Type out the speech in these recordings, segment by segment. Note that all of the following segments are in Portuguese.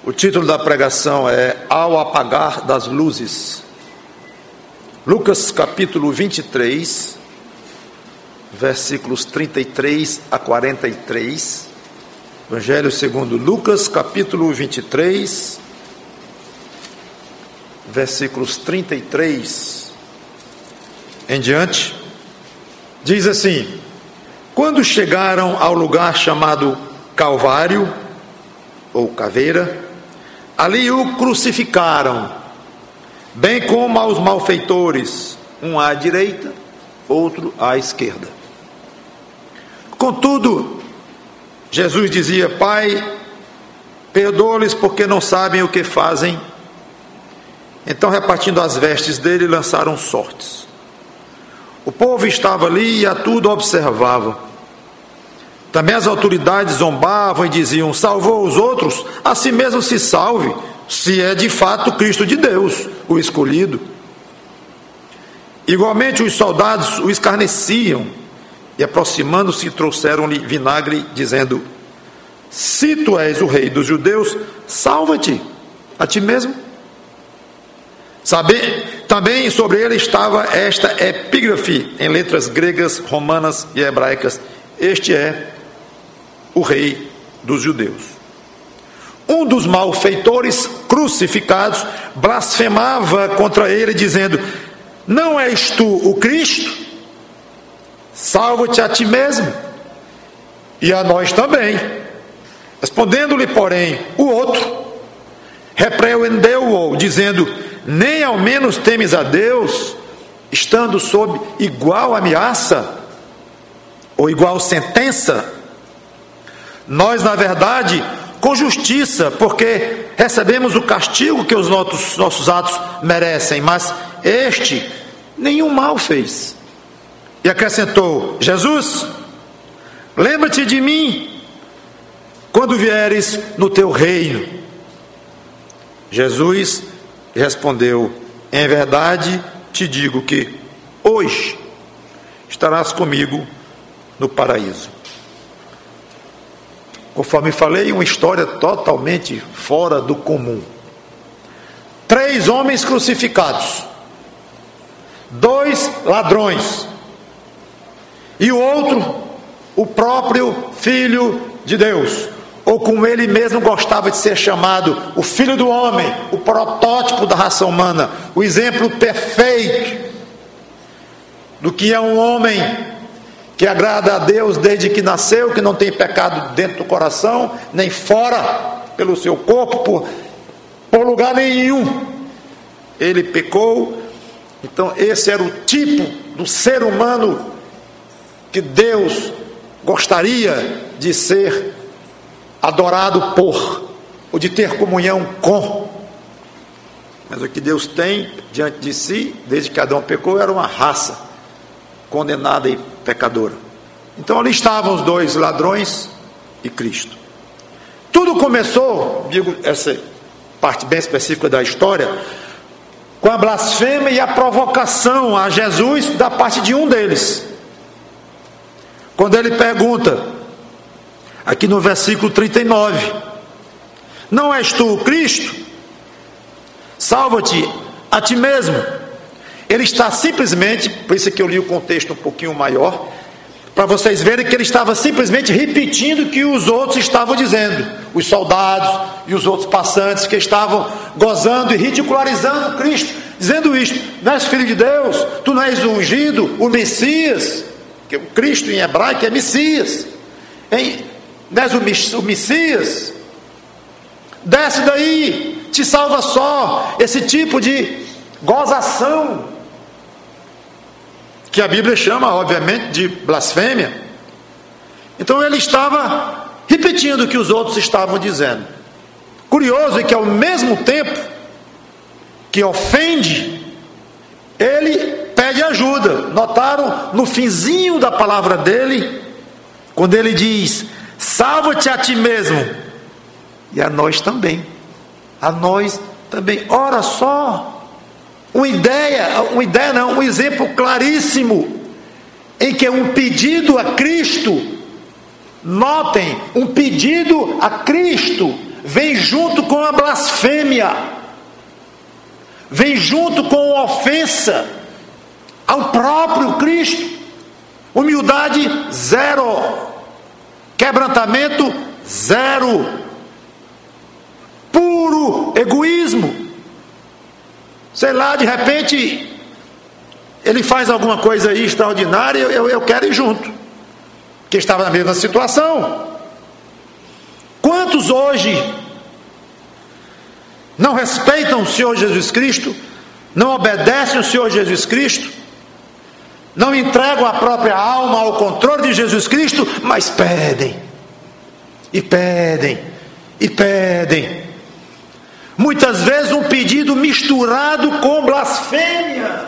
O título da pregação é Ao Apagar das Luzes. Lucas capítulo 23, versículos 33 a 43. Evangelho segundo Lucas capítulo 23, versículos 33 em diante. Diz assim: quando chegaram ao lugar chamado Calvário, ou Caveira, ali o crucificaram, bem como aos malfeitores, um à direita, outro à esquerda. Contudo, Jesus dizia: Pai, perdoa-lhes porque não sabem o que fazem. Então, repartindo as vestes dele, lançaram sortes. O povo estava ali e a tudo observava. Também as autoridades zombavam e diziam: salvou os outros, a si mesmo se salve, se é de fato Cristo de Deus, o escolhido. Igualmente os soldados o escarneciam e, aproximando-se, trouxeram-lhe vinagre, dizendo: se tu és o rei dos judeus, salva-te a ti mesmo. Também sobre ele estava esta epígrafe em letras gregas, romanas e hebraicas: este é o rei dos judeus. Um dos malfeitores crucificados blasfemava contra ele, dizendo: não és tu o Cristo? Salva-te a ti mesmo e a nós também. Respondendo-lhe, porém, o outro repreendeu-o, dizendo: nem ao menos temes a Deus, estando sob igual ameaça ou igual sentença? Nós, na verdade, com justiça, porque recebemos o castigo que os nossos atos merecem, mas este nenhum mal fez. E acrescentou: Jesus, lembra-te de mim quando vieres no teu reino. Jesus respondeu: em verdade te digo que hoje estarás comigo no paraíso. Conforme falei, uma história totalmente fora do comum. 3 homens crucificados, 2 ladrões, e o outro, o próprio Filho de Deus, ou como ele mesmo gostava de ser chamado, o Filho do Homem, o protótipo da raça humana, o exemplo perfeito do que é um homem que agrada a Deus desde que nasceu, que não tem pecado dentro do coração, nem fora, pelo seu corpo, por lugar nenhum ele pecou. Então esse era o tipo do ser humano que Deus gostaria de ser adorado por, ou de ter comunhão com. Mas o que Deus tem diante de si, desde que Adão pecou, era uma raça condenada e pecadora. Então ali estavam os 2 ladrões e Cristo. Tudo começou, digo essa parte bem específica da história, com a blasfêmia e a provocação a Jesus da parte de um deles, quando ele pergunta, aqui no versículo 39, não és tu o Cristo? Salva-te a ti mesmo. Ele está simplesmente, por isso que eu li o contexto um pouquinho maior, para vocês verem que ele estava simplesmente repetindo o que os outros estavam dizendo, os soldados e os outros passantes que estavam gozando e ridicularizando Cristo, dizendo isto: não és filho de Deus, tu não és o ungido, o Messias, que o Cristo em hebraico é Messias, não és o Messias, desce daí, te salva só. Esse tipo de gozação, que a Bíblia chama, obviamente, de blasfêmia. Então ele estava repetindo o que os outros estavam dizendo. Curioso é que ao mesmo tempo que ofende, ele pede ajuda. Notaram no finzinho da palavra dele, quando ele diz: salva-te a ti mesmo e a nós também. A nós também. Ora só, um exemplo claríssimo em que um pedido a Cristo, notem, um pedido a Cristo vem junto com a blasfêmia, vem junto com a ofensa ao próprio Cristo. Humildade, zero. Quebrantamento, zero. Puro egoísmo. Sei lá, de repente ele faz alguma coisa aí extraordinária, eu quero ir junto, que estava na mesma situação. Quantos hoje não respeitam o Senhor Jesus Cristo, não obedecem o Senhor Jesus Cristo, não entregam a própria alma ao controle de Jesus Cristo, mas pedem, e pedem, e pedem. Muitas vezes um pedido misturado com blasfêmia,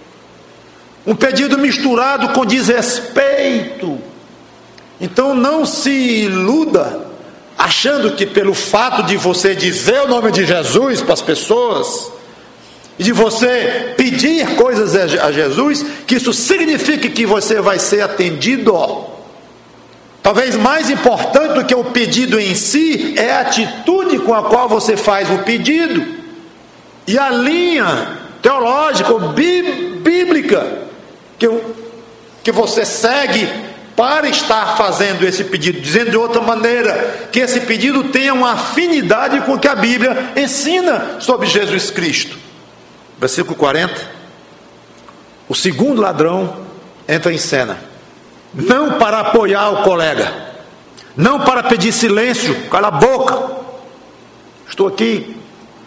um pedido misturado com desrespeito. Então não se iluda achando que pelo fato de você dizer o nome de Jesus para as pessoas e de você pedir coisas a Jesus, que isso signifique que você vai ser atendido. Talvez mais importante do que o pedido em si é a atitude com a qual você faz o pedido e a linha teológica ou bíblica que você segue para estar fazendo esse pedido. Dizendo de outra maneira, que esse pedido tenha uma afinidade com o que a Bíblia ensina sobre Jesus Cristo. Versículo 40. O segundo ladrão entra em cena, não para apoiar o colega, não para pedir silêncio, cala a boca, estou aqui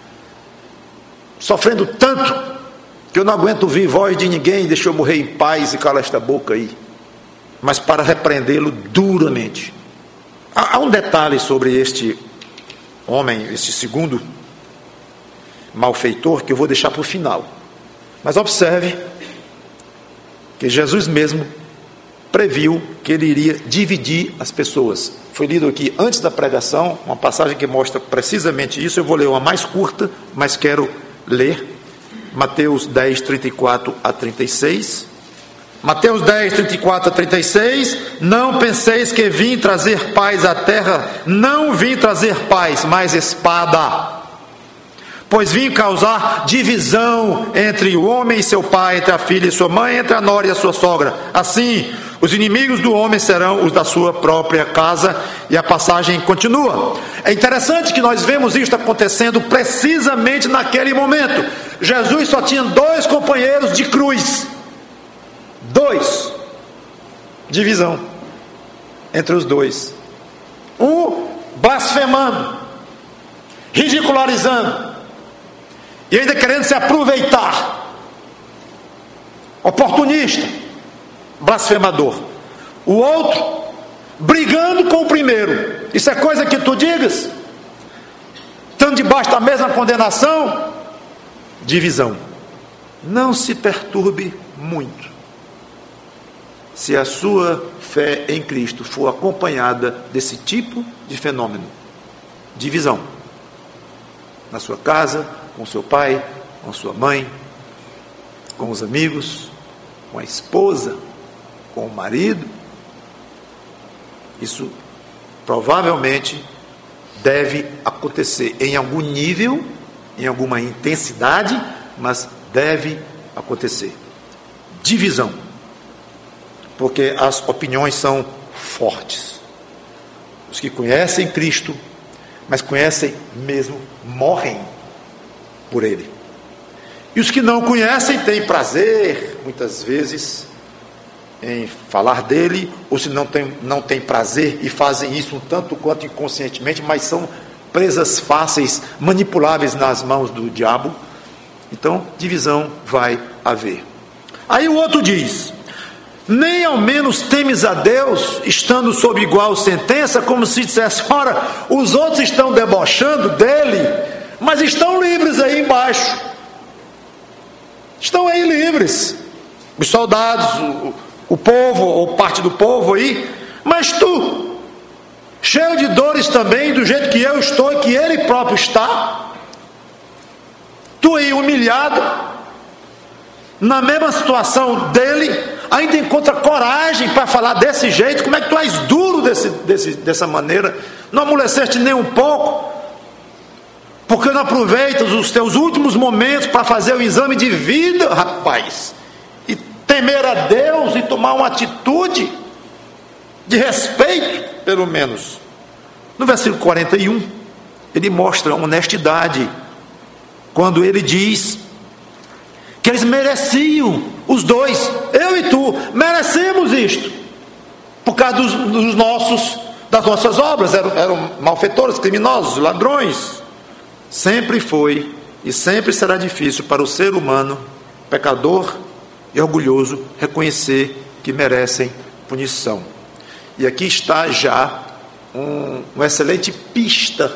sofrendo tanto que eu não aguento ouvir voz de ninguém, deixa eu morrer em paz e cala esta boca aí. Mas para repreendê-lo duramente. Há um detalhe sobre este homem, este segundo malfeitor, que eu vou deixar para o final. Mas observe que Jesus mesmo previu que ele iria dividir as pessoas. Foi lido aqui antes da pregação, uma passagem que mostra precisamente isso. Eu vou ler uma mais curta, mas quero ler. Mateus 10, 34 a 36. Mateus 10, 34 a 36. Não penseis que vim trazer paz à terra. Não vim trazer paz, mas espada. Pois vim causar divisão entre o homem e seu pai, entre a filha e sua mãe, entre a nora e a sua sogra. Assim, os inimigos do homem serão os da sua própria casa. E a passagem continua. É interessante que nós vemos isto acontecendo precisamente naquele momento. Jesus só tinha 2 companheiros de cruz. 2. Divisão entre os 2. Um blasfemando, ridicularizando e ainda querendo se aproveitar. Oportunista, blasfemador. O outro brigando com o primeiro. Isso é coisa que tu digas? Estando debaixo da mesma condenação? Divisão. Não se perturbe muito se a sua fé em Cristo for acompanhada desse tipo de fenômeno. Divisão. Na sua casa, com seu pai, com sua mãe, com os amigos, com a esposa, com o marido. Isso provavelmente deve acontecer em algum nível, em alguma intensidade, mas deve acontecer. Divisão. Porque as opiniões são fortes. Os que conhecem Cristo, mas conhecem mesmo, morrem por Ele. E os que não conhecem têm prazer, muitas vezes, em falar dele, ou se não tem prazer e fazem isso um tanto quanto inconscientemente, mas são presas fáceis, manipuláveis nas mãos do diabo. Então, divisão vai haver. Aí o outro diz: nem ao menos temes a Deus, estando sob igual sentença, como se dissesse: ora, os outros estão debochando dele, mas estão livres aí embaixo. Estão aí livres. Os soldados, o povo, ou parte do povo aí, mas tu, cheio de dores também, do jeito que eu estou e que ele próprio está, tu aí humilhado, na mesma situação dele, ainda encontra coragem para falar desse jeito. Como é que tu és duro dessa maneira? Não amoleceste nem um pouco? Por que não aproveitas os teus últimos momentos para fazer o exame de vida, rapaz? E temer a Deus e tomar uma atitude de respeito, pelo menos. No versículo 41, ele mostra honestidade, quando ele diz que eles mereciam, os dois, eu e tu, merecemos isto, por causa das nossas obras, eram malfeitores, criminosos, ladrões. Sempre foi e sempre será difícil para o ser humano, pecador e orgulhoso, reconhecer que merecem punição. E aqui está já uma excelente pista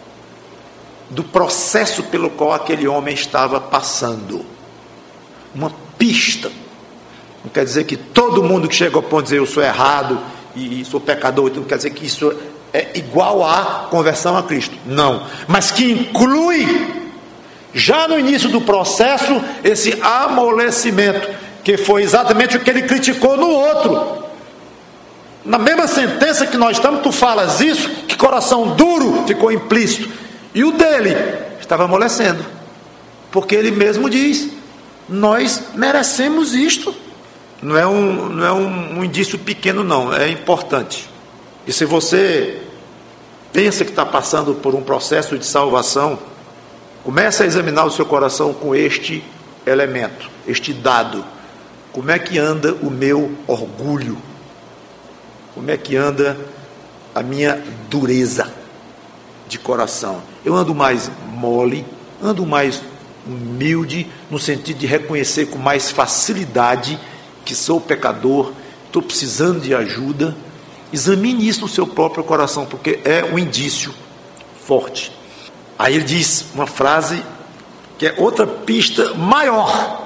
do processo pelo qual aquele homem estava passando. Uma pista. Não quer dizer que todo mundo que chega ao ponto de dizer eu sou errado e sou pecador, então não quer dizer que isso é igual à conversão a Cristo. Não. Mas que inclui, já no início do processo, esse amolecimento, que foi exatamente o que ele criticou no outro. Na mesma sentença que nós estamos, tu falas isso, que coração duro, ficou implícito. E o dele estava amolecendo, porque ele mesmo diz, nós merecemos isto. Não é um indício pequeno não, é importante. E se você pensa que está passando por um processo de salvação, comece a examinar o seu coração com este elemento, este dado. Como é que anda o meu orgulho? Como é que anda a minha dureza de coração? Eu ando mais mole, ando mais humilde, no sentido de reconhecer com mais facilidade que sou pecador, estou precisando de ajuda. Examine isso no seu próprio coração, porque é um indício forte. Aí ele diz uma frase que é outra pista maior.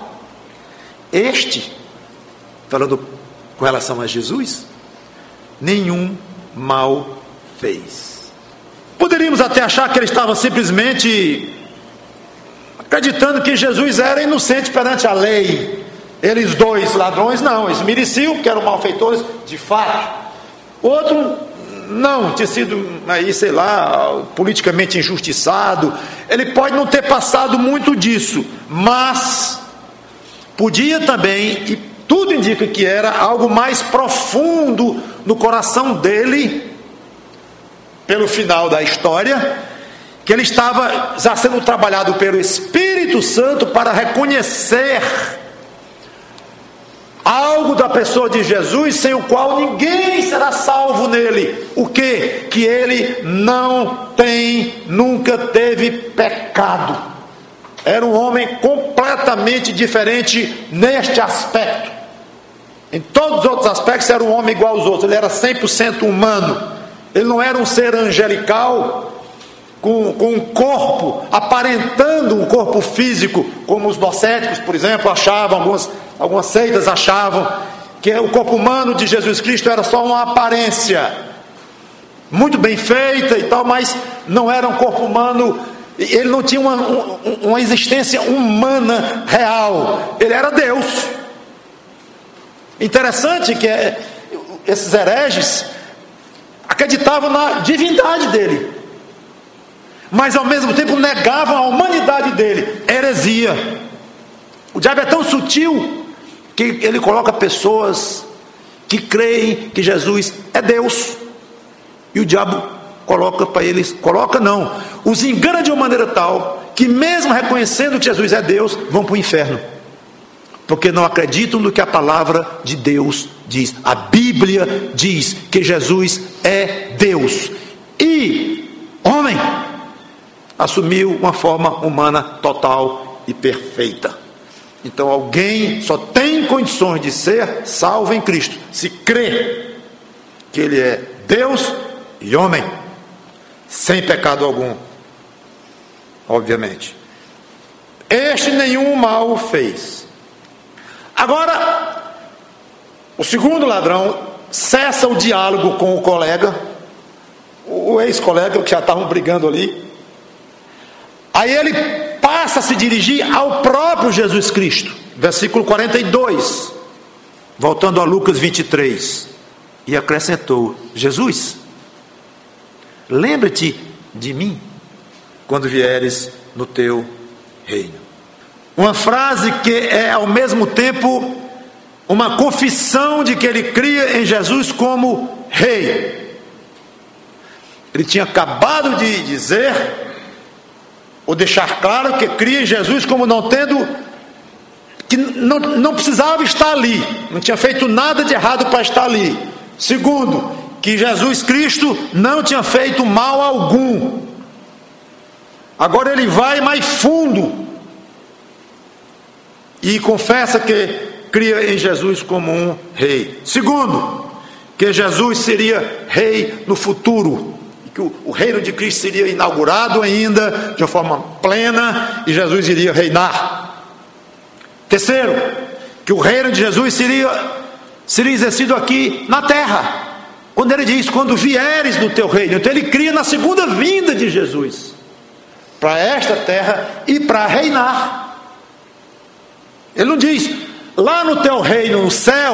Este, falando com relação a Jesus, nenhum mal fez. Poderíamos até achar que ele estava simplesmente acreditando que Jesus era inocente perante a lei. Eles dois ladrões, não, eles mereciam, porque eram malfeitores de fato. Outro, não, tinha sido aí, sei lá, politicamente injustiçado. Ele pode não ter passado muito disso, mas podia também, e tudo indica que era algo mais profundo no coração dele, pelo final da história, que ele estava já sendo trabalhado pelo Espírito Santo para reconhecer algo da pessoa de Jesus, sem o qual ninguém será salvo nele. O quê? Que ele nunca teve pecado. Era um homem completamente diferente neste aspecto. Em todos os outros aspectos era um homem igual aos outros. Ele era 100% humano. Ele não era um ser angelical com um corpo aparentando um corpo físico, como os docéticos, por exemplo, achavam, algumas seitas achavam que o corpo humano de Jesus Cristo era só uma aparência muito bem feita e tal, mas não era um corpo humano. Ele não tinha uma existência humana real. Ele era Deus. Interessante que esses hereges acreditavam na divindade dele, mas ao mesmo tempo negavam a humanidade dele. Heresia. O diabo é tão sutil que ele coloca pessoas que creem que Jesus é Deus, e o diabo coloca para eles, os engana de uma maneira tal que mesmo reconhecendo que Jesus é Deus, vão para o inferno, porque não acreditam no que a palavra de Deus diz. A Bíblia diz que Jesus é Deus e homem, assumiu uma forma humana total e perfeita. Então alguém só tem condições de ser salvo em Cristo se crê que Ele é Deus e homem, sem pecado algum, obviamente. Este nenhum mal fez. Agora, o segundo ladrão cessa o diálogo com o colega, o ex-colega, que já estavam brigando ali. Aí ele passa a se dirigir ao próprio Jesus Cristo, versículo 42, voltando a Lucas 23, e acrescentou: Jesus, lembra-te de mim quando vieres no teu reino. Uma frase que é ao mesmo tempo uma confissão de que ele cria em Jesus como rei. Ele tinha acabado de dizer, ou deixar claro, que cria em Jesus como não tendo, que não precisava estar ali, não tinha feito nada de errado para estar ali. Segundo, que Jesus Cristo não tinha feito mal algum. Agora ele vai mais fundo e confessa que cria em Jesus como um rei. Segundo, que Jesus seria rei no futuro, que o reino de Cristo seria inaugurado ainda de uma forma plena e Jesus iria reinar. Terceiro, que o reino de Jesus seria exercido aqui na terra, quando ele diz, quando vieres no teu reino. Então ele cria na segunda vinda de Jesus para esta terra e para reinar. Ele não diz lá no teu reino, no céu.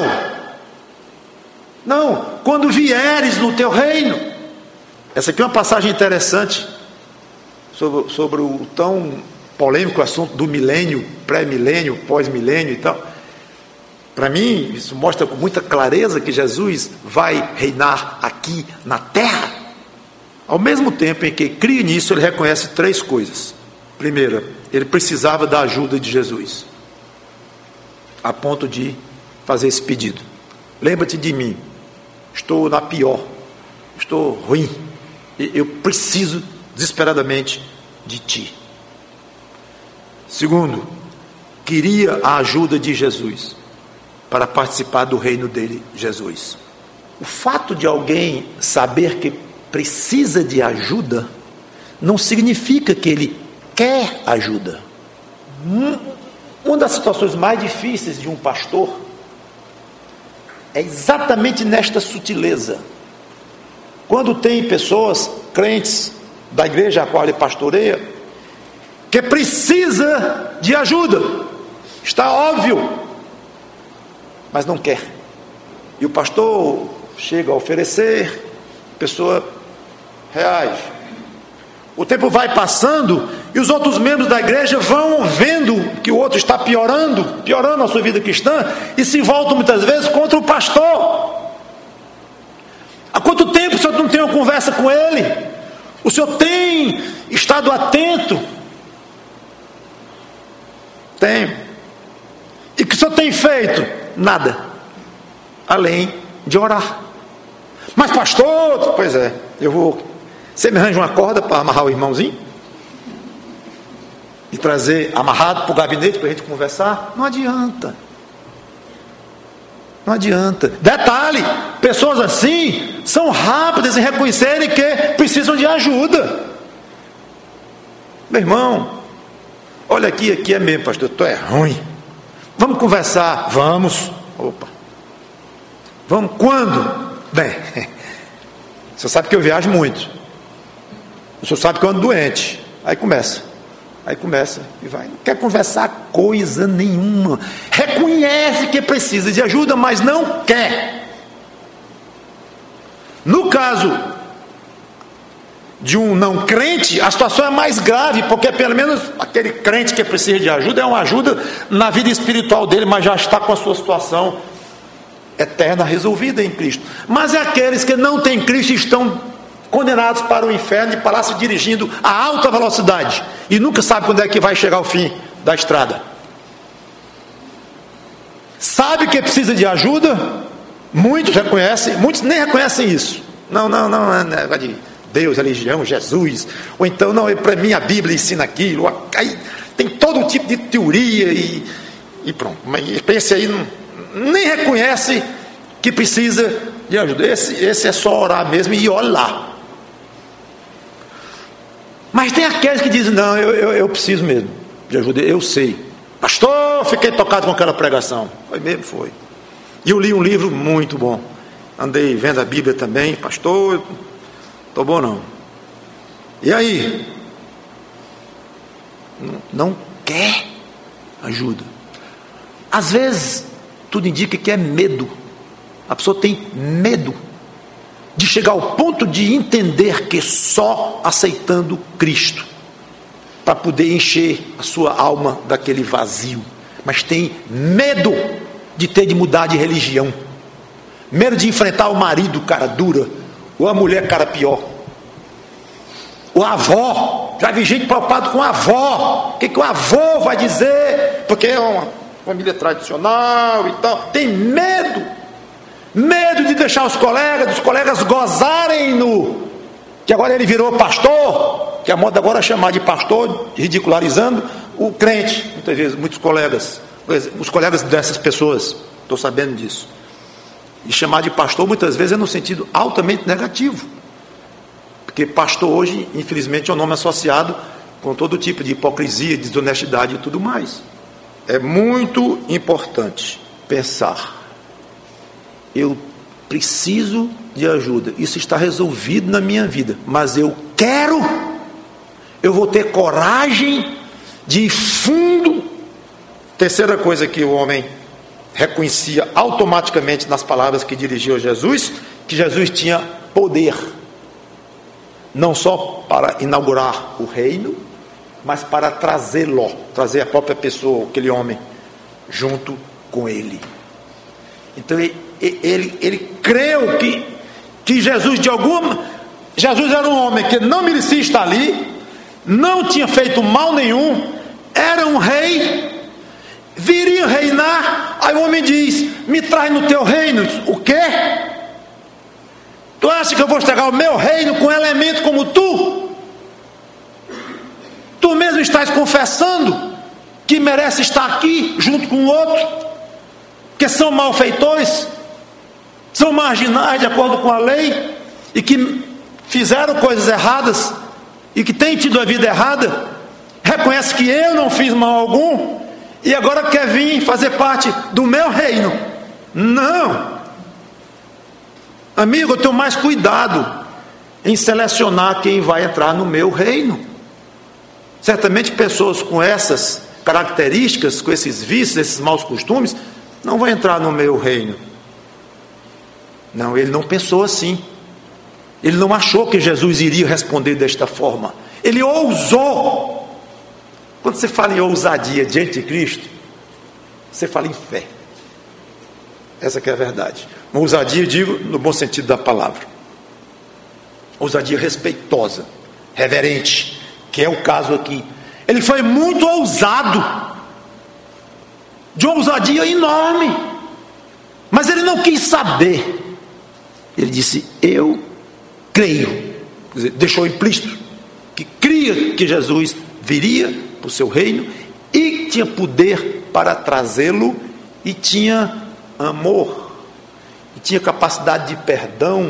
Não, quando vieres no teu reino. Essa aqui é uma passagem interessante sobre o tão polêmico assunto do milênio, pré-milênio, pós-milênio e tal. Para mim, isso mostra com muita clareza que Jesus vai reinar aqui na terra. Ao mesmo tempo em que cria nisso, ele reconhece três coisas. Primeira, ele precisava da ajuda de Jesus, a ponto de fazer esse pedido. Lembra-te de mim, estou na pior, estou ruim, eu preciso desesperadamente de ti. Segundo, queria a ajuda de Jesus para participar do reino dele, Jesus. O fato de alguém saber que precisa de ajuda não significa que ele quer ajuda. Uma das situações mais difíceis de um pastor é exatamente nesta sutileza. Quando tem pessoas, crentes da igreja a qual ele pastoreia, que precisa de ajuda, está óbvio, mas não quer. E o pastor chega a oferecer, a pessoa reage. O tempo vai passando e os outros membros da igreja vão vendo que o outro está piorando a sua vida cristã e se voltam muitas vezes contra o pastor. Há quanto tempo o senhor não tem uma conversa com ele? O senhor tem estado atento? Tenho. E o que o senhor tem feito? Nada, além de orar. Mas pastor, pois é, você me arranja uma corda para amarrar o irmãozinho? E trazer amarrado para o gabinete para a gente conversar? Não adianta. Não adianta. Detalhe, pessoas assim são rápidas em reconhecerem que precisam de ajuda. Meu irmão, olha aqui é mesmo, pastor, tu é ruim. Vamos conversar? Vamos. Opa. Vamos quando? Bem, o senhor sabe que eu viajo muito. O senhor sabe que eu ando doente. Aí começa e vai. Não quer conversar coisa nenhuma. Reconhece que precisa de ajuda, mas não quer. No caso de um não crente, a situação é mais grave, porque pelo menos aquele crente que precisa de ajuda é uma ajuda na vida espiritual dele, mas já está com a sua situação eterna resolvida em Cristo. Mas é aqueles que não têm Cristo e estão condenados para o inferno e para lá se dirigindo a alta velocidade e nunca sabe quando é que vai chegar o fim da estrada. Sabe que precisa de ajuda, muitos reconhecem, muitos nem reconhecem isso. Não é negócio de Deus, religião, Jesus, ou então não, para mim a Bíblia ensina aquilo. Aí tem todo tipo de teoria e pronto. Mas pense aí, nem reconhece que precisa de ajuda. Esse é só orar mesmo e olha lá. Mas tem aqueles que dizem, não, eu preciso mesmo de ajuda, eu sei. Pastor, fiquei tocado com aquela pregação. Foi mesmo, foi. E eu li um livro muito bom. Andei vendo a Bíblia também. Pastor, estou bom não. E aí? Não quer ajuda. Às vezes, tudo indica que é medo. A pessoa tem medo de chegar ao ponto de entender que só aceitando Cristo para poder encher a sua alma daquele vazio, mas tem medo de ter de mudar de religião, medo de enfrentar o marido cara dura, ou a mulher cara pior, ou a avó. Já vi gente preocupada com a avó, o que o avô vai dizer, porque é uma família tradicional e tal. Tem medo de deixar dos colegas gozarem no que agora ele virou pastor, que a moda agora é chamar de pastor, ridicularizando o crente. Muitas vezes, muitos colegas, os colegas dessas pessoas, estou sabendo disso, e chamar de pastor muitas vezes é no sentido altamente negativo, porque pastor hoje, infelizmente, é um nome associado com todo tipo de hipocrisia, desonestidade e tudo mais. É muito importante pensar: eu preciso de ajuda, isso está resolvido na minha vida, mas eu vou ter coragem de ir fundo. Terceira coisa que o homem reconhecia automaticamente nas palavras que dirigiu a Jesus, que Jesus tinha poder, não só para inaugurar o reino, mas para trazer a própria pessoa, aquele homem, junto com ele. Então ele creu que Jesus era um homem que não merecia estar ali, não tinha feito mal nenhum, era um rei, viria reinar. Aí o homem diz: me traz no teu reino. O quê? Tu acha que eu vou estragar o meu reino com um elemento como tu? Tu mesmo estás confessando que merece estar aqui junto com o outro, que são malfeitores, são marginais de acordo com a lei, e que fizeram coisas erradas, e que têm tido a vida errada. Reconhece que eu não fiz mal algum, e agora quer vir fazer parte do meu reino. Não, amigo, eu tenho mais cuidado em selecionar quem vai entrar no meu reino. Certamente pessoas com essas características, com esses vícios, esses maus costumes, não vão entrar no meu reino. Não, ele não pensou assim. Ele não achou que Jesus iria responder desta forma. Ele ousou. Quando você fala em ousadia diante de Cristo, você fala em fé. Essa que é a verdade. Uma ousadia, eu digo no bom sentido da palavra. Ousadia respeitosa, reverente, que é o caso aqui. Ele foi muito ousado, de uma ousadia enorme, mas ele não quis saber. Ele disse: eu creio. Quer dizer, deixou implícito que cria que Jesus viria para o seu reino, e tinha poder para trazê-lo, e tinha amor, e tinha capacidade de perdão.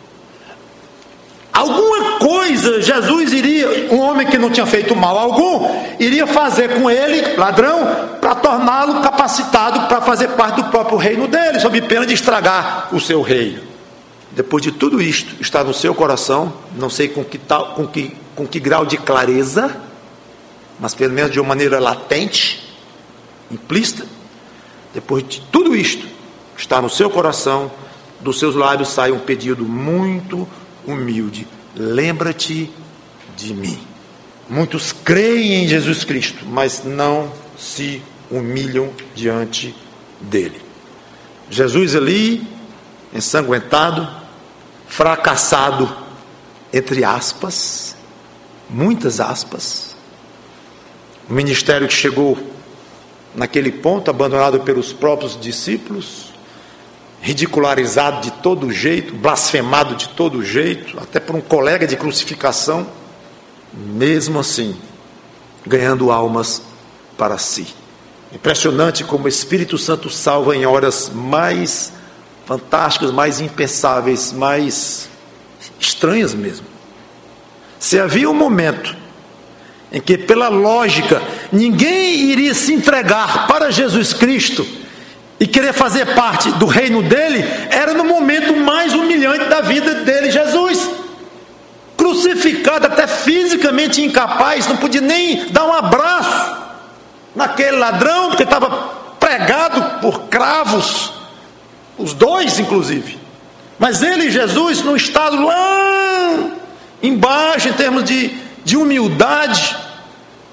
Alguma coisa Jesus iria, um homem que não tinha feito mal algum, iria fazer com ele, ladrão, para torná-lo capacitado para fazer parte do próprio reino dele, sob pena de estragar o seu reino. Depois de tudo isto está no seu coração, não sei com que grau de clareza, mas pelo menos de uma maneira latente, implícita. Depois de tudo isto está no seu coração, dos seus lábios sai um pedido muito humilde: lembra-te de mim. Muitos creem em Jesus Cristo, mas não se humilham diante dele. Jesus ali, ensanguentado, fracassado, entre aspas, muitas aspas. O ministério que chegou naquele ponto, abandonado pelos próprios discípulos, ridicularizado de todo jeito, blasfemado de todo jeito, até por um colega de crucificação, mesmo assim, ganhando almas para si. Impressionante como o Espírito Santo salva em horas mais fantásticas, mais impensáveis, mais estranhas mesmo. Se havia um momento em que, pela lógica, ninguém iria se entregar para Jesus Cristo e querer fazer parte do reino dele, era no momento mais humilhante da vida dele, Jesus, crucificado, até fisicamente incapaz, não podia nem dar um abraço naquele ladrão, porque estava pregado por cravos, os dois inclusive, mas ele, Jesus, num estado lá embaixo, em termos de humildade,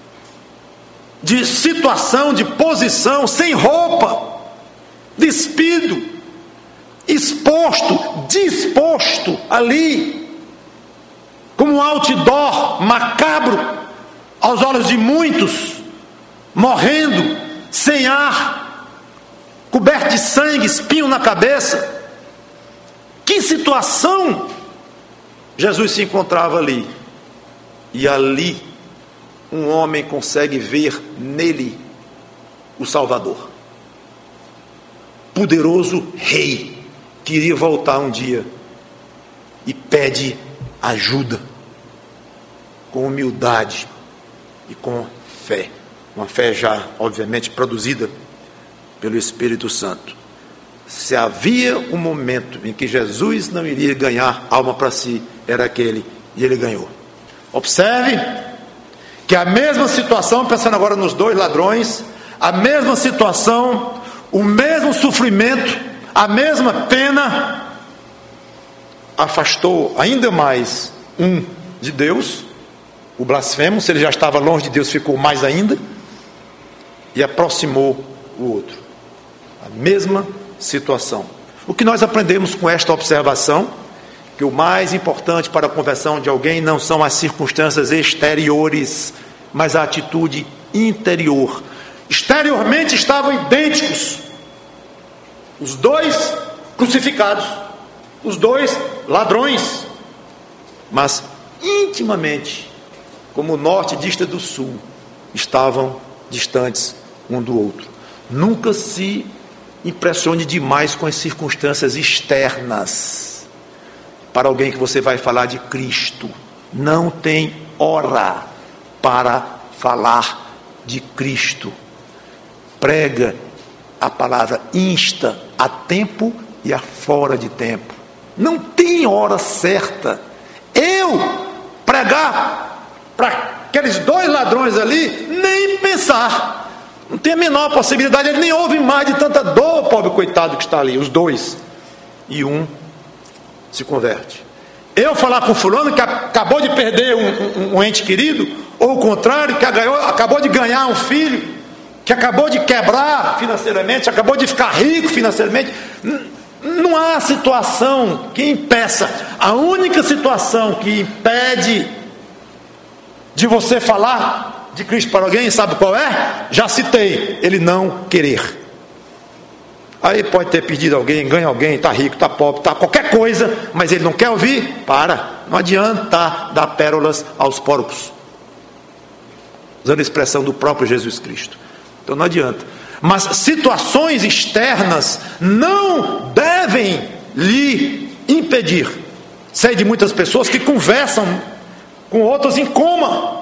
de situação, de posição, sem roupa, despido, exposto, disposto ali, como um outdoor macabro, aos olhos de muitos, morrendo, sem ar, coberto de sangue, espinho na cabeça. Que situação Jesus se encontrava ali. E ali um homem consegue ver nele o Salvador, poderoso rei, que iria voltar um dia, e pede ajuda, com humildade e com fé, uma fé já obviamente produzida pelo Espírito Santo. Se havia um momento em que Jesus não iria ganhar alma para si, era aquele, e ele ganhou. Observe que a mesma situação, pensando agora nos dois ladrões, a mesma situação, o mesmo sofrimento, a mesma pena, afastou ainda mais um de Deus, o blasfemo. Se ele já estava longe de Deus, ficou mais ainda, e aproximou o outro. A mesma situação. O que nós aprendemos com esta observação? Que o mais importante para a conversão de alguém não são as circunstâncias exteriores, mas a atitude interior. Exteriormente estavam idênticos, os dois crucificados, os dois ladrões, mas intimamente, como o norte dista do sul, estavam distantes um do outro. Nunca se impressione demais com as circunstâncias externas. Para alguém que você vai falar de Cristo, não tem hora para falar de Cristo. Prega a palavra, insta a tempo e a fora de tempo. Não tem hora certa. Eu pregar para aqueles dois ladrões ali, nem pensar. Não tem a menor possibilidade. Ele nem ouve mais de tanta dor, pobre coitado que está ali, os dois. E um se converte. Eu falar com fulano que acabou de perder um ente querido, ou o contrário, que acabou de ganhar um filho, que acabou de quebrar financeiramente, acabou de ficar rico financeiramente, não há situação que impeça. A única situação que impede de você falar de Cristo para alguém, sabe qual é? Já citei, ele não querer. Aí pode ter pedido alguém, ganha alguém, está rico, está pobre, está qualquer coisa, mas ele não quer ouvir, não adianta dar pérolas aos porcos, usando a expressão do próprio Jesus Cristo. Então não adianta. Mas situações externas não devem lhe impedir. Sei de muitas pessoas que conversam com outras em coma,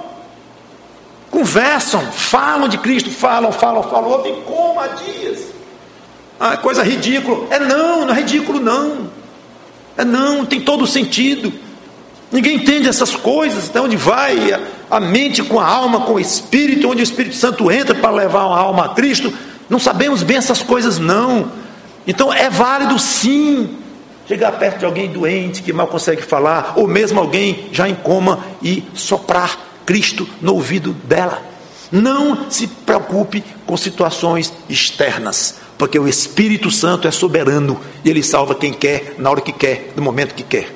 conversam, falam de Cristo, falam, outro em coma há dias. Coisa ridícula. Não é ridículo não. Não, tem todo o sentido. Ninguém entende essas coisas. Até onde vai a mente com a alma, com o Espírito, onde o Espírito Santo entra para levar uma alma a Cristo. Não sabemos bem essas coisas não. Então é válido sim chegar perto de alguém doente, que mal consegue falar, ou mesmo alguém já em coma, e soprar Cristo no ouvido dela. Não se preocupe com situações externas, porque o Espírito Santo é soberano e ele salva quem quer, na hora que quer, no momento que quer.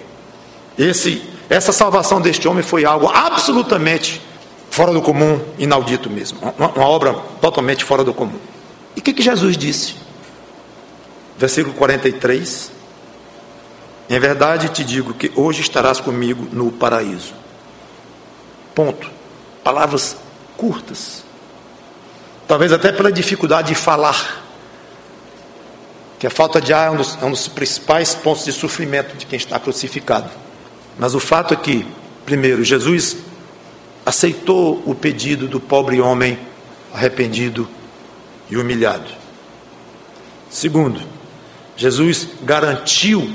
Essa salvação deste homem foi algo absolutamente fora do comum, inaudito mesmo, uma obra totalmente fora do comum. E o que Jesus disse? Versículo 43: em verdade te digo que hoje estarás comigo no paraíso. Ponto. Palavras curtas, talvez até pela dificuldade de falar, que a falta de ar é um dos principais pontos de sofrimento de quem está crucificado. Mas o fato é que, primeiro, Jesus aceitou o pedido do pobre homem arrependido e humilhado. Segundo, Jesus garantiu,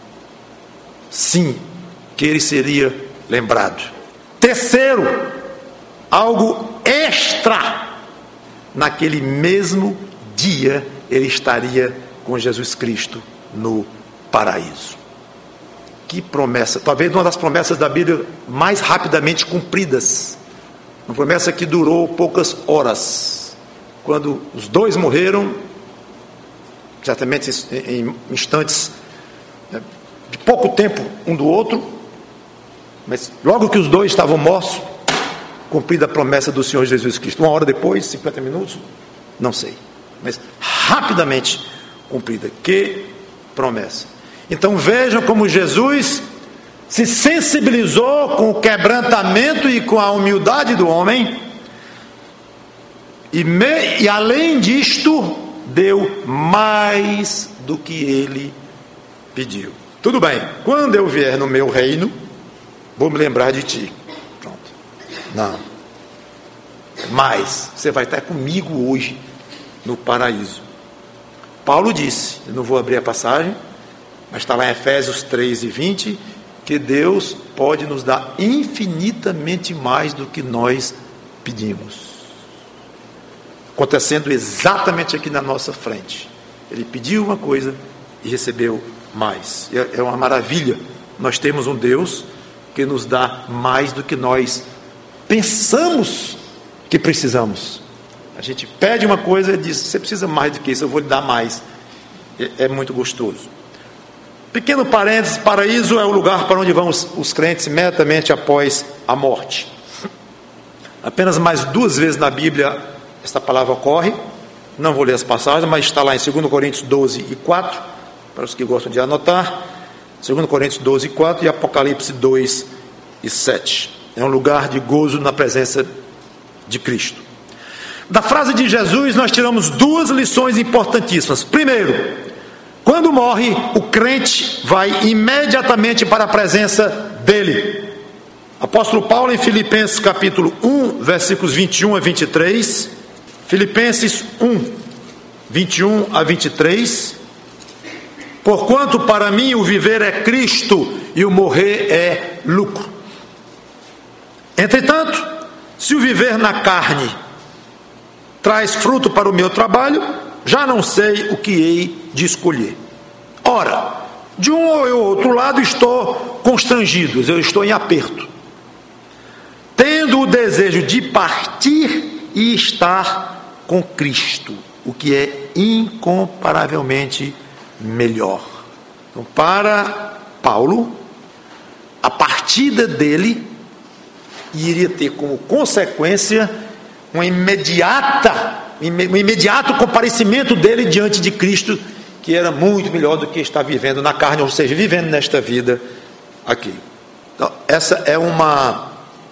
sim, que ele seria lembrado. Terceiro, algo extra, naquele mesmo dia ele estaria com Jesus Cristo no paraíso. Que promessa, talvez uma das promessas da Bíblia mais rapidamente cumpridas. Uma promessa que durou poucas horas. Quando os dois morreram, certamente em instantes de pouco tempo um do outro, mas logo que os dois estavam mortos, cumprida a promessa do Senhor Jesus Cristo. 1 hora depois, 50 minutos, não sei, mas rapidamente cumprida. Que promessa! Então vejam como Jesus se sensibilizou com o quebrantamento e com a humildade do homem, e além disto, deu mais do que ele pediu. Tudo bem, quando eu vier no meu reino, vou me lembrar de ti. Pronto. Não. Mas você vai estar comigo hoje no paraíso. Paulo disse, eu não vou abrir a passagem, mas está lá em Efésios 3:20, que Deus pode nos dar infinitamente mais do que nós pedimos. Acontecendo exatamente aqui na nossa frente. Ele pediu uma coisa e recebeu mais. É uma maravilha. Nós temos um Deus que nos dá mais do que nós pensamos que precisamos. A gente pede uma coisa e diz, você precisa mais do que isso, eu vou lhe dar mais. É muito gostoso. Pequeno parênteses, paraíso é o lugar para onde vão os crentes imediatamente após a morte. Apenas mais 2 vezes na Bíblia esta palavra ocorre. Não vou ler as passagens, mas está lá em 2 Coríntios 12:4, para os que gostam de anotar. 2 Coríntios 12:4 e Apocalipse 2:7. É um lugar de gozo na presença de Cristo. Da frase de Jesus nós tiramos 2 lições importantíssimas. Primeiro, quando morre, o crente vai imediatamente para a presença dele. Apóstolo Paulo em Filipenses capítulo 1, versículos 21 a 23. Filipenses 1, 21 a 23. Porquanto para mim o viver é Cristo e o morrer é lucro. Entretanto, se o viver na carne traz fruto para o meu trabalho, já não sei o que hei de escolher. Ora, de um ou outro lado estou constrangido, eu estou em aperto, tendo o desejo de partir e estar com Cristo, o que é incomparavelmente melhor. Então, para Paulo, a partida dele iria ter como consequência um imediato comparecimento dele diante de Cristo, que era muito melhor do que estar vivendo na carne, ou seja, vivendo nesta vida aqui. Então, essa é uma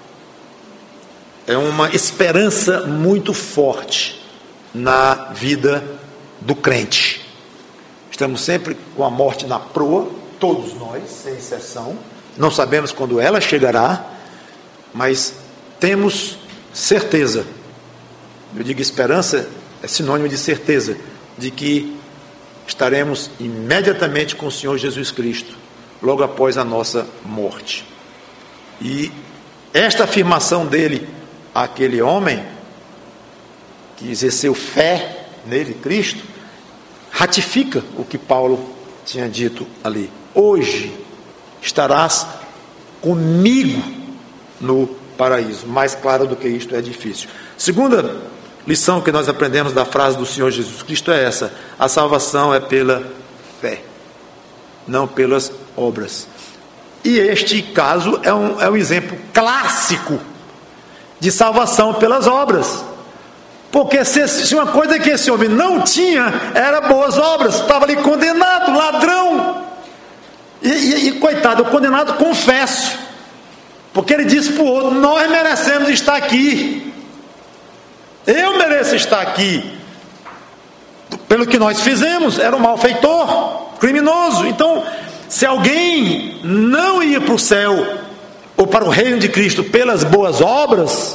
esperança muito forte na vida do crente. Estamos sempre com a morte na proa, todos nós, sem exceção. Não sabemos quando ela chegará, mas temos certeza. Eu digo esperança, é sinônimo de certeza, de que estaremos imediatamente com o Senhor Jesus Cristo, logo após a nossa morte. E esta afirmação dele àquele homem, que exerceu fé nele, Cristo, ratifica o que Paulo tinha dito ali. Hoje estarás comigo no paraíso. Mais claro do que isto é difícil. Segunda lição que nós aprendemos da frase do Senhor Jesus Cristo é essa: a salvação é pela fé, não pelas obras. E este caso é um exemplo clássico de salvação pelas obras. Porque se uma coisa que esse homem não tinha era boas obras, estava ali condenado, ladrão, e coitado, o condenado confesso, porque ele disse para o outro: nós merecemos estar aqui, eu mereço estar aqui, pelo que nós fizemos. Era um malfeitor, criminoso. Então, se alguém não ia para o céu ou para o reino de Cristo pelas boas obras,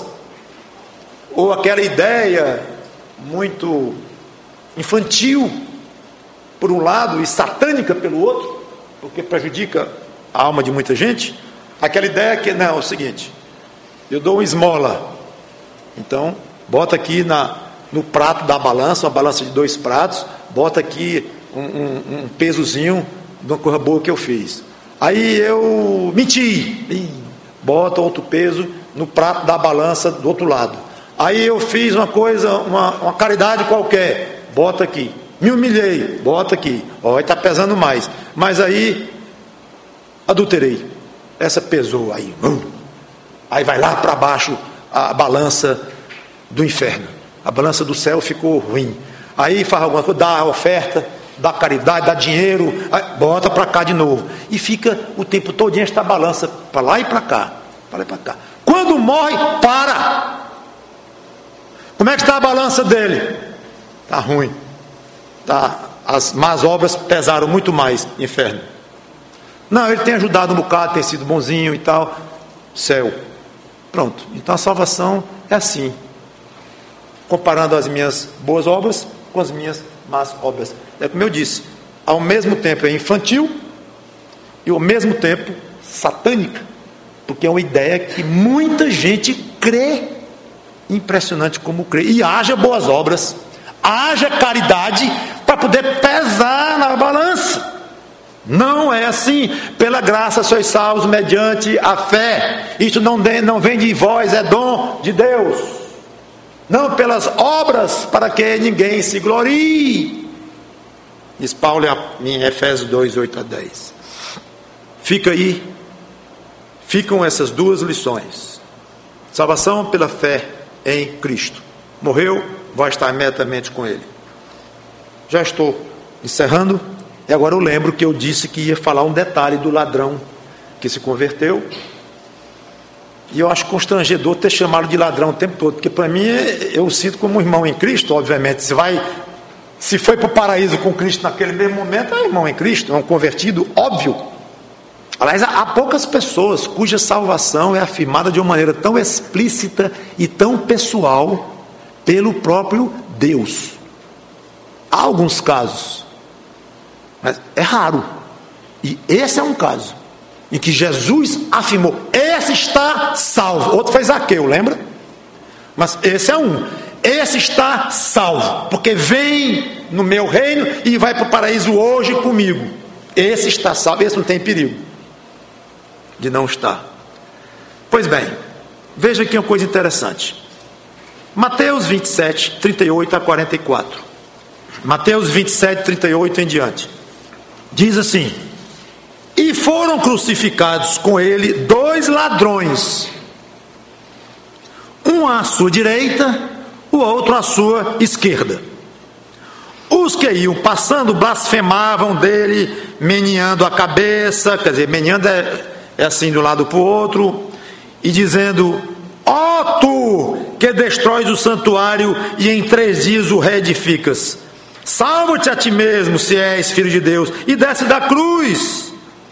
ou aquela ideia muito infantil por um lado e satânica pelo outro, porque prejudica a alma de muita gente, aquela ideia que não, é o seguinte: eu dou uma esmola, então bota aqui no prato da balança, uma balança de 2 pratos, bota aqui um pesozinho de uma coisa boa que eu fiz. Aí eu menti, bota outro peso no prato da balança do outro lado. Aí eu fiz uma coisa, uma caridade qualquer, bota aqui. Me humilhei, bota aqui. Ó, está pesando mais. Mas aí adulterei. Essa pesou aí. Aí vai lá para baixo a balança do inferno. A balança do céu ficou ruim. Aí faz alguma coisa, dá a oferta, dá caridade, dá dinheiro, bota para cá de novo. E fica o tempo todinho esta balança para lá e para cá. Para lá e para cá. Quando morre, para. Como é que está a balança dele? Está ruim. Tá, as más obras pesaram muito mais, inferno. Não, ele tem ajudado um bocado, tem sido bonzinho e tal. Céu. Pronto. Então a salvação é assim. Comparando as minhas boas obras com as minhas más obras. É como eu disse, ao mesmo tempo é infantil e ao mesmo tempo satânica. Porque é uma ideia que muita gente crê. Impressionante como crê. E haja boas obras, haja caridade para poder pesar na balança. Não é assim. Pela graça sois salvos mediante a fé. Isso não vem de vós, é dom de Deus. Não pelas obras, para que ninguém se glorie. Diz Paulo em Efésios 2, 8 a 10. Ficam essas duas lições. Salvação pela fé em Cristo. Morreu, vai estar imediatamente com Ele. Já estou encerrando. E agora eu lembro que eu disse que ia falar um detalhe do ladrão que se converteu. E eu acho constrangedor ter chamado de ladrão o tempo todo, porque para mim eu o sinto como um irmão em Cristo, obviamente. Se foi para o paraíso com Cristo naquele mesmo momento, é irmão em Cristo, é um convertido, óbvio. Aliás, há poucas pessoas cuja salvação é afirmada de uma maneira tão explícita e tão pessoal pelo próprio Deus. Há alguns casos, mas é raro. E esse é um caso em que Jesus afirmou: esse está salvo. Outro foi Zaqueu, lembra? Mas esse é um. Esse está salvo, porque vem no meu reino e vai para o paraíso hoje comigo. Esse está salvo, esse não tem perigo de não estar. Pois bem, veja aqui uma coisa interessante. Mateus 27, 38 a 44. Mateus 27, 38 em diante. Diz assim: e foram crucificados com ele 2 ladrões, um à sua direita, o outro à sua esquerda. Os que iam passando blasfemavam dele, meneando a cabeça, quer dizer, meneando é assim de um lado para o outro, e dizendo: ó tu que destróis o santuário e em 3 dias o reedificas, salva-te a ti mesmo, se és filho de Deus, e desce da cruz.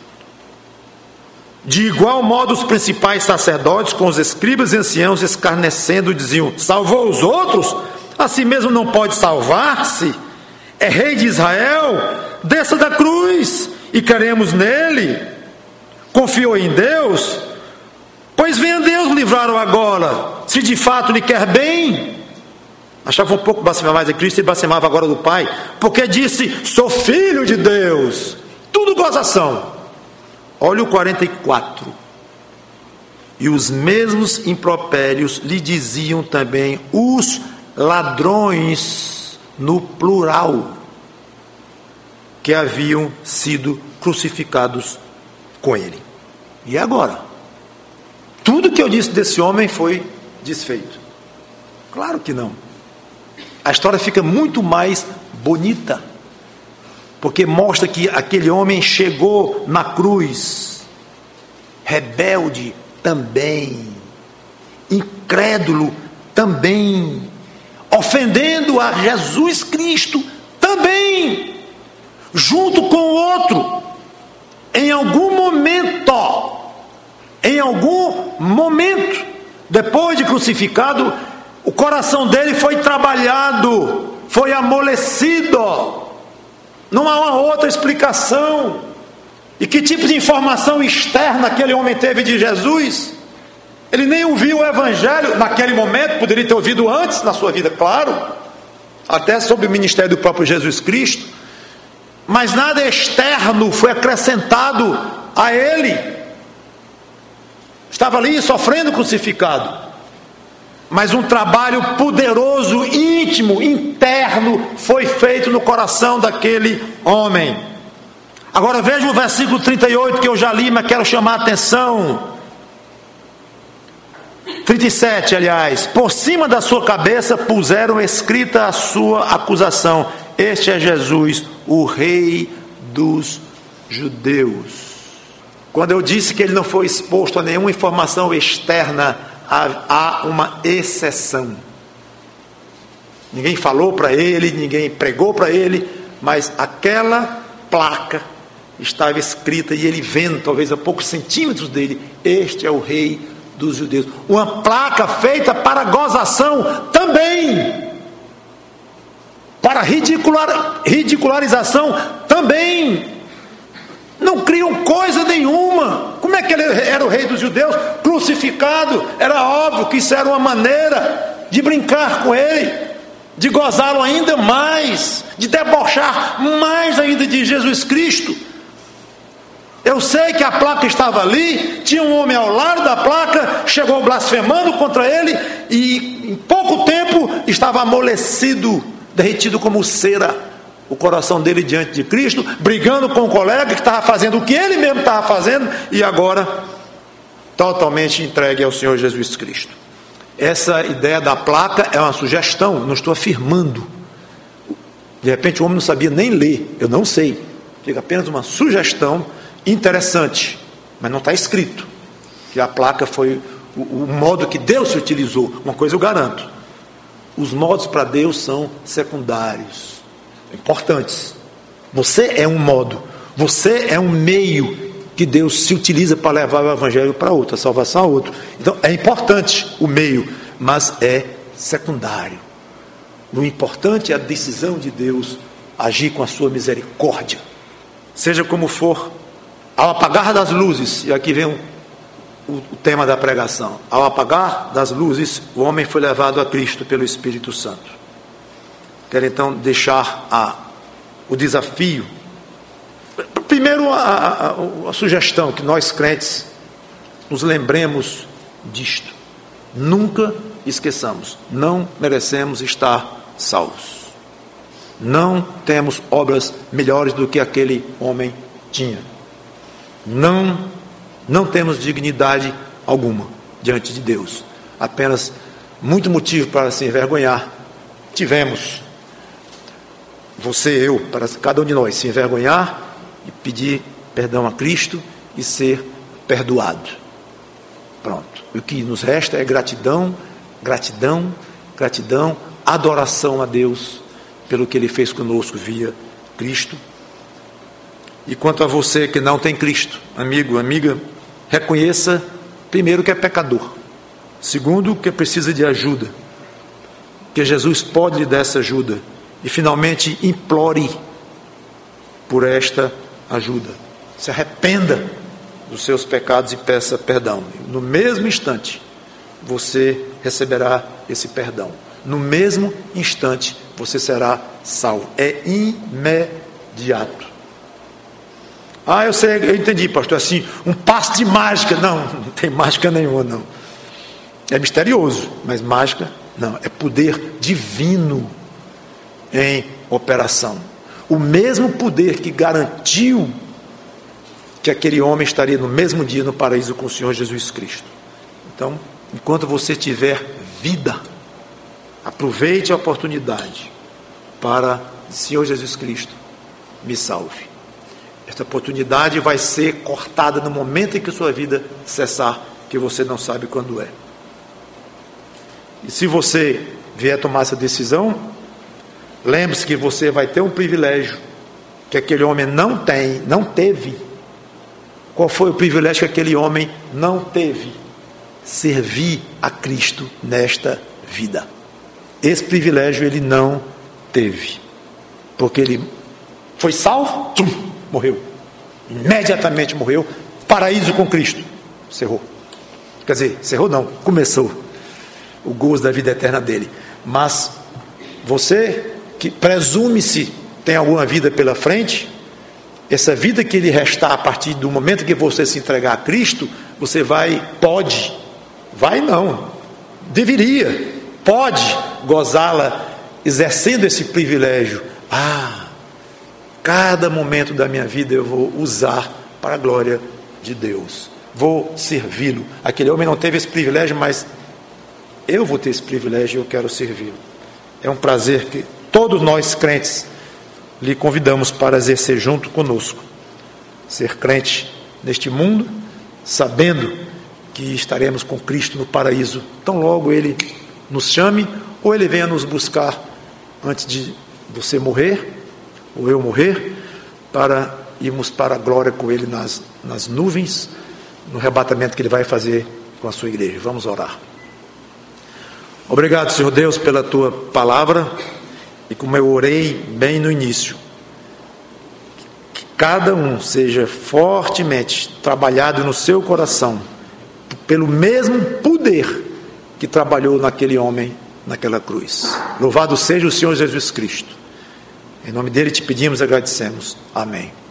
De igual modo os principais sacerdotes com os escribas e anciãos escarnecendo diziam: salvou os outros? A si mesmo não pode salvar-se? É rei de Israel? Desça da cruz e cremos nele. Confiou em Deus? Pois venha Deus livrar-o agora, se de fato lhe quer bem. Achava um pouco blasfemar mais de Cristo e blasfemava agora do Pai, porque disse: sou filho de Deus. Tudo gozação. Olha o 44. E os mesmos impropérios lhe diziam também os ladrões, no plural, que haviam sido crucificados com ele. E agora? Tudo que eu disse desse homem foi desfeito? Claro que não. A história fica muito mais bonita, porque mostra que aquele homem chegou na cruz rebelde também, incrédulo também, ofendendo a Jesus Cristo também, junto com o outro. Em algum momento, depois de crucificado, o coração dele foi trabalhado, foi amolecido. Não há uma outra explicação. E que tipo de informação externa aquele homem teve de Jesus? Ele nem ouviu o Evangelho naquele momento, poderia ter ouvido antes na sua vida, claro, até sobre o ministério do próprio Jesus Cristo, mas nada externo foi acrescentado a ele. estava ali sofrendo crucificado, mas um trabalho poderoso, íntimo, interno, foi feito no coração daquele homem. Agora veja o versículo 38 que eu já li, mas quero chamar a atenção. 37, aliás: por cima da sua cabeça puseram escrita a sua acusação: este é Jesus, o Rei dos Judeus. Quando eu disse que ele não foi exposto a nenhuma informação externa, há uma exceção. Ninguém falou para ele, ninguém pregou para ele, mas aquela placa estava escrita e ele vendo, talvez a poucos centímetros dele: este é o Rei dos Judeus. Uma placa feita para gozação também, para ridicularização também. Não criam coisa nenhuma. Como é que ele era o Rei dos Judeus? Crucificado. Era óbvio que isso era uma maneira de brincar com ele, de gozá-lo ainda mais, de debochar mais ainda de Jesus Cristo. Eu sei que a placa estava ali, tinha um homem ao lado da placa, chegou blasfemando contra ele, e em pouco tempo estava amolecido, derretido como cera, o coração dele diante de Cristo, brigando com o colega que estava fazendo o que ele mesmo estava fazendo, e agora totalmente entregue ao Senhor Jesus Cristo. Essa ideia da placa é uma sugestão, não estou afirmando. De repente o homem não sabia nem ler, eu não sei, fica apenas uma sugestão interessante, mas não está escrito que a placa foi o modo que Deus se utilizou. Uma coisa eu garanto: os modos para Deus são secundários, importantes. Você é um modo, você é um meio que Deus se utiliza para levar o evangelho para outro, a salvação a outro. Então é importante o meio, mas é secundário. O importante é a decisão de Deus agir com a sua misericórdia. Seja como for, ao apagar das luzes, e aqui vem o tema da pregação: ao apagar das luzes, o homem foi levado a Cristo pelo Espírito Santo. Quero então deixar o desafio. Primeiro, a sugestão que nós crentes nos lembremos disto. Nunca esqueçamos: não merecemos estar salvos. Não temos obras melhores do que aquele homem tinha. Não temos dignidade alguma diante de Deus. Apenas muito motivo para se envergonhar. Tivemos, você, eu, para cada um de nós se envergonhar e pedir perdão a Cristo e ser perdoado. Pronto. O que nos resta é gratidão, gratidão, gratidão, adoração a Deus pelo que Ele fez conosco via Cristo. E quanto a você que não tem Cristo, amigo, amiga, reconheça primeiro que é pecador, segundo que precisa de ajuda, que Jesus pode lhe dar essa ajuda, e finalmente implore por esta ajuda. Se arrependa dos seus pecados e peça perdão. No mesmo instante você receberá esse perdão. No mesmo instante você será salvo. É imediato. Eu sei, eu entendi, pastor, assim, um passe de mágica. Não tem mágica nenhuma, não. É misterioso, mas mágica não. É poder divino em operação. O mesmo poder que garantiu que aquele homem estaria no mesmo dia no paraíso com o Senhor Jesus Cristo. Então, enquanto você tiver vida, aproveite a oportunidade para: Senhor Jesus Cristo, me salve. Esta oportunidade vai ser cortada no momento em que sua vida cessar, que você não sabe quando é. E se você vier tomar essa decisão, lembre-se que você vai ter um privilégio que aquele homem não teve. Qual foi o privilégio que aquele homem não teve? Servir a Cristo nesta vida. Esse privilégio ele não teve, porque ele foi salvo, morreu, imediatamente morreu, paraíso com Cristo, cerrou. Quer dizer, cerrou não, começou o gozo da vida eterna dele. Mas você que presume-se tem alguma vida pela frente, essa vida que lhe restar a partir do momento que você se entregar a Cristo, você pode gozá-la exercendo esse privilégio. Cada momento da minha vida eu vou usar para a glória de Deus, vou servi-lo. Aquele homem não teve esse privilégio, mas eu vou ter esse privilégio e eu quero servi-lo. É um prazer que todos nós crentes lhe convidamos para exercer junto conosco. Ser crente neste mundo, sabendo que estaremos com Cristo no paraíso, tão logo Ele nos chame, ou Ele venha nos buscar antes de você morrer, ou eu morrer, para irmos para a glória com Ele nas nuvens, no arrebatamento que Ele vai fazer com a sua igreja. Vamos orar. Obrigado, Senhor Deus, pela Tua palavra, e como eu orei bem no início, que cada um seja fortemente trabalhado no seu coração, pelo mesmo poder que trabalhou naquele homem, naquela cruz. Louvado seja o Senhor Jesus Cristo. Em nome dele te pedimos e agradecemos. Amém.